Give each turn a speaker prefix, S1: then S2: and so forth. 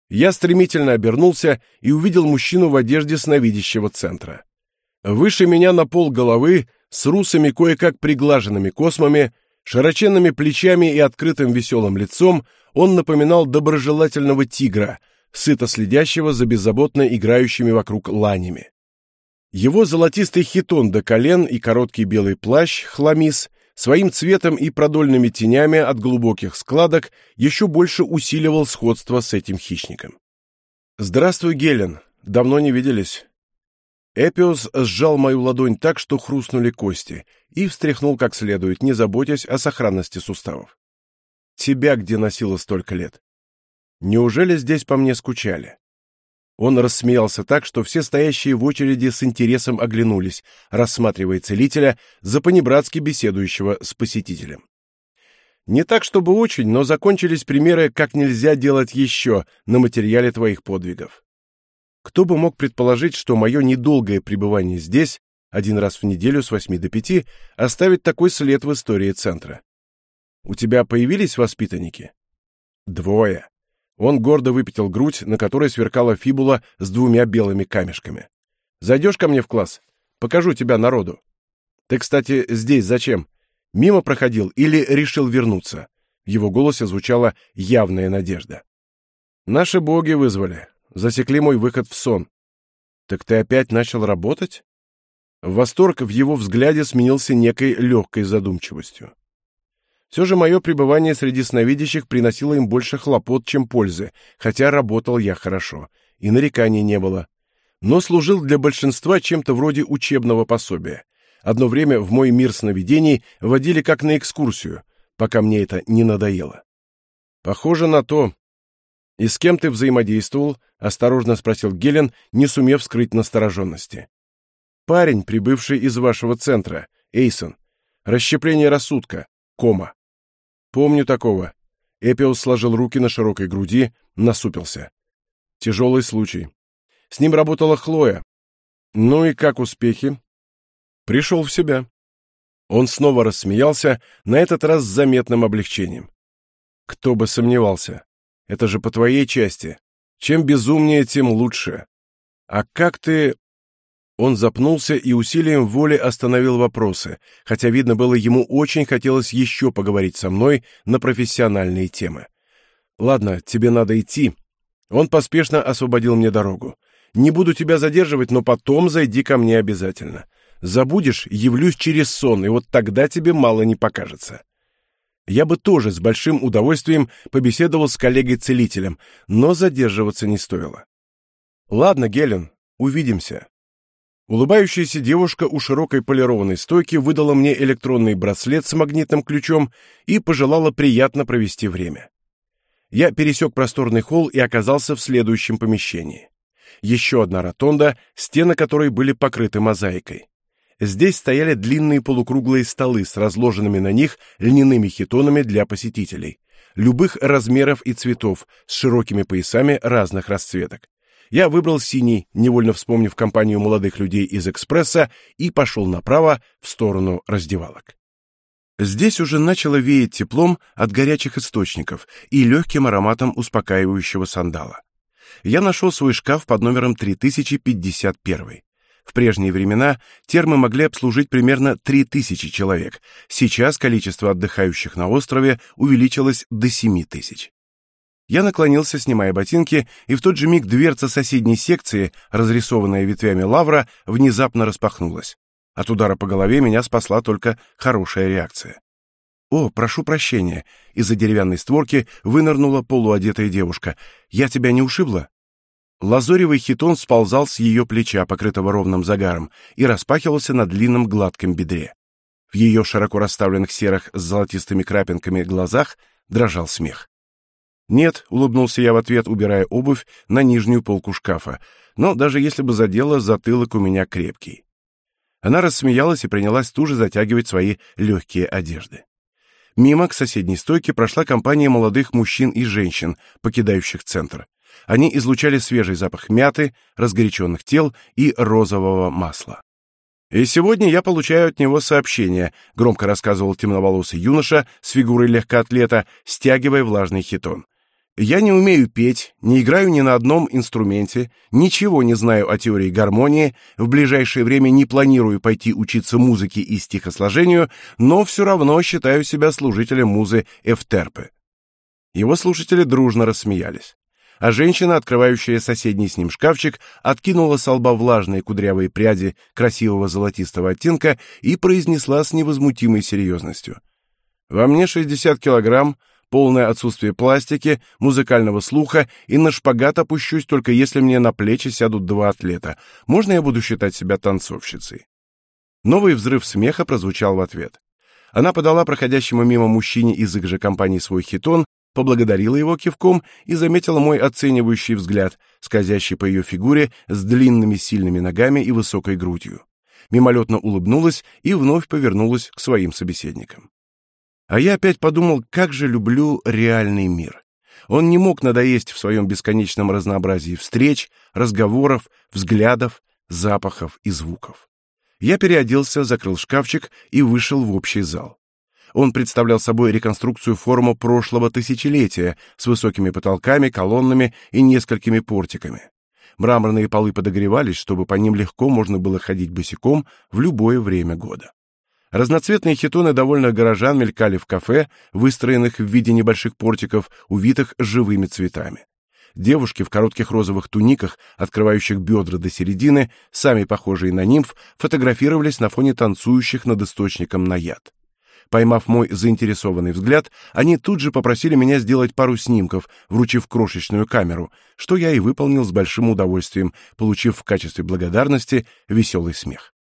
S1: Я стремительно обернулся и увидел мужчину в одежде сновидящего центра. Выше меня на пол головы, с русыми кое-как приглаженными космами, широченными плечами и открытым веселым лицом, он напоминал доброжелательного тигра, сыто следящего за беззаботно играющими вокруг ланями. Его золотистый хитон до колен и короткий белый плащ, хламис, своим цветом и продольными тенями от глубоких складок еще больше усиливал сходство с этим хищником. «Здравствуй, Гелен. Давно не виделись». Эпиос сжал мою ладонь так, что хрустнули кости, и встряхнул как следует, не заботясь о сохранности суставов. «Тебя где носило столько лет? Неужели здесь по мне скучали?» Он рассмеялся так, что все стоящие в очереди с интересом оглянулись, рассматривая целителя, запанибратски беседующего с посетителем. «Не так, чтобы очень, но закончились примеры, как нельзя делать еще на материале твоих подвигов. Кто бы мог предположить, что мое недолгое пребывание здесь, один раз в неделю с 8 до 5, оставит такой след в истории центра? У тебя появились воспитанники?» «2». Он гордо выпятил грудь, на которой сверкала фибула с 2 белыми камешками. «Зайдешь ко мне в класс? Покажу тебя народу. Ты, кстати, здесь зачем? Мимо проходил или решил вернуться?» В его голосе звучала явная надежда. «Наши боги вызвали. Засекли мой выход в сон». «Так ты опять начал работать?» Восторг в его взгляде сменился некой легкой задумчивостью. Все же мое пребывание среди сновидящих приносило им больше хлопот, чем пользы, хотя работал я хорошо, и нареканий не было. Но служил для большинства чем-то вроде учебного пособия. Одно время в мой мир сновидений водили как на экскурсию, пока мне это не надоело. «Похоже на то». «И с кем ты взаимодействовал?» — осторожно спросил Гелен, не сумев скрыть настороженности. «Парень, прибывший из вашего центра, Эйсон. Расщепление рассудка, кома». «Помню такого». Эпиос сложил руки на широкой груди, насупился. «Тяжелый случай. С ним работала Хлоя. Ну и как успехи?» «Пришел в себя». Он снова рассмеялся, на этот раз с заметным облегчением. «Кто бы сомневался. Это же по твоей части. Чем безумнее, тем лучше. А как ты...» Он запнулся и усилием воли остановил вопросы, хотя, видно было, ему очень хотелось еще поговорить со мной на профессиональные темы. «Ладно, тебе надо идти». Он поспешно освободил мне дорогу. «Не буду тебя задерживать, но потом зайди ко мне обязательно. Забудешь, явлюсь через сон, и вот тогда тебе мало не покажется». Я бы тоже с большим удовольствием побеседовал с коллегой-целителем, но задерживаться не стоило. «Ладно, Гелен, увидимся». Улыбающаяся девушка у широкой полированной стойки выдала мне электронный браслет с магнитным ключом и пожелала приятно провести время. Я пересек просторный холл и оказался в следующем помещении. Еще одна ротонда, стены которой были покрыты мозаикой. Здесь стояли длинные полукруглые столы с разложенными на них льняными хитонами для посетителей, любых размеров и цветов, с широкими поясами разных расцветок. Я выбрал синий, невольно вспомнив компанию молодых людей из «Экспресса», и пошел направо, в сторону раздевалок. Здесь уже начало веять теплом от горячих источников и легким ароматом успокаивающего сандала. Я нашел свой шкаф под номером 3051. В прежние времена термы могли обслужить примерно 3000 человек. Сейчас количество отдыхающих на острове увеличилось до 7000. Я наклонился, снимая ботинки, и в тот же миг дверца соседней секции, разрисованная ветвями лавра, внезапно распахнулась. От удара по голове меня спасла только хорошая реакция. «О, прошу прощения!» Из-за деревянной створки вынырнула полуодетая девушка. «Я тебя не ушибла?» Лазоревый хитон сползал с ее плеча, покрытого ровным загаром, и распахивался на длинном гладком бедре. В ее широко расставленных серых с золотистыми крапинками глазах дрожал смех. «Нет», — улыбнулся я в ответ, убирая обувь на нижнюю полку шкафа, «но даже если бы задела, затылок у меня крепкий». Она рассмеялась и принялась туже затягивать свои легкие одежды. Мимо к соседней стойке прошла компания молодых мужчин и женщин, покидающих центр. Они излучали свежий запах мяты, разгоряченных тел и розового масла. «И сегодня я получаю от него сообщение», — громко рассказывал темноволосый юноша с фигурой легкоатлета, стягивая влажный хитон. Я не умею петь, не играю ни на одном инструменте, ничего не знаю о теории гармонии, в ближайшее время не планирую пойти учиться музыке и стихосложению, но все равно считаю себя служителем музы Эвтерпы». Его слушатели дружно рассмеялись. А женщина, открывающая соседний с ним шкафчик, откинула со лба влажные кудрявые пряди красивого золотистого оттенка и произнесла с невозмутимой серьезностью: «Во мне 60 килограмм, полное отсутствие пластики, музыкального слуха, и на шпагат опущусь только если мне на плечи сядут 2 атлета. Можно я буду считать себя танцовщицей?» Новый взрыв смеха прозвучал в ответ. Она подала проходящему мимо мужчине из их же компании свой хитон, поблагодарила его кивком и заметила мой оценивающий взгляд, скользящий по ее фигуре с длинными сильными ногами и высокой грудью. Мимолетно улыбнулась и вновь повернулась к своим собеседникам. А я опять подумал, как же люблю реальный мир. Он не мог надоесть в своем бесконечном разнообразии встреч, разговоров, взглядов, запахов и звуков. Я переоделся, закрыл шкафчик и вышел в общий зал. Он представлял собой реконструкцию форума прошлого тысячелетия с высокими потолками, колоннами и несколькими портиками. Мраморные полы подогревались, чтобы по ним легко можно было ходить босиком в любое время года. Разноцветные хитоны довольных горожан мелькали в кафе, выстроенных в виде небольших портиков, увитых живыми цветами. Девушки в коротких розовых туниках, открывающих бедра до середины, сами похожие на нимф, фотографировались на фоне танцующих над источником наяд. Поймав мой заинтересованный взгляд, они тут же попросили меня сделать пару снимков, вручив крошечную камеру, что я и выполнил с большим удовольствием, получив в качестве благодарности веселый смех.